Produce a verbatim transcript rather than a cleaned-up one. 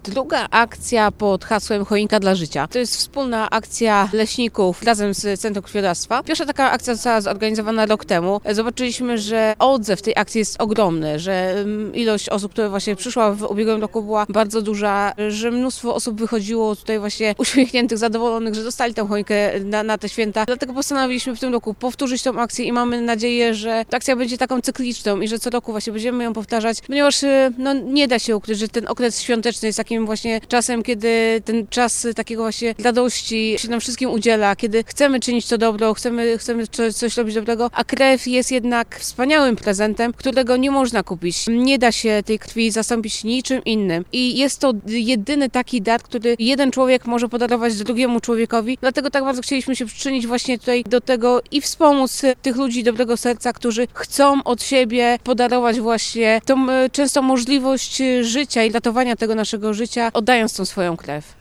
Druga akcja pod hasłem Choinka dla życia. To jest wspólna akcja leśników razem z Centrum Krwiodawstwa. Pierwsza taka akcja została zorganizowana rok temu. Zobaczyliśmy, że odzew tej akcji jest ogromny, że ilość osób, które właśnie przyszła w ubiegłym roku była bardzo duża, że mnóstwo osób wychodziło tutaj właśnie uśmiechniętych, zadowolonych, że dostali tę choinkę na, na te święta. Dlatego postanowiliśmy w tym roku powtórzyć tą akcję i mamy nadzieję, że ta akcja będzie taką cykliczną i że co roku właśnie będziemy ją powtarzać, ponieważ no, nie da się ukryć, że ten okres świąteczny jest takim właśnie czasem, kiedy ten czas takiego właśnie radości się nam wszystkim udziela, kiedy chcemy czynić to dobro, chcemy, chcemy coś robić dobrego, a krew jest jednak wspaniałym prezentem, którego nie można kupić. Nie da się tej krwi zastąpić niczym innym. I jest to jedyny taki dar, który jeden człowiek może podarować drugiemu człowiekowi. Dlatego tak bardzo chcieliśmy się przyczynić właśnie tutaj do tego i wspomóc tych ludzi dobrego serca, którzy chcą od siebie podarować właśnie tą często możliwość życia i ratowania tego naszego życia, oddając tą swoją krew.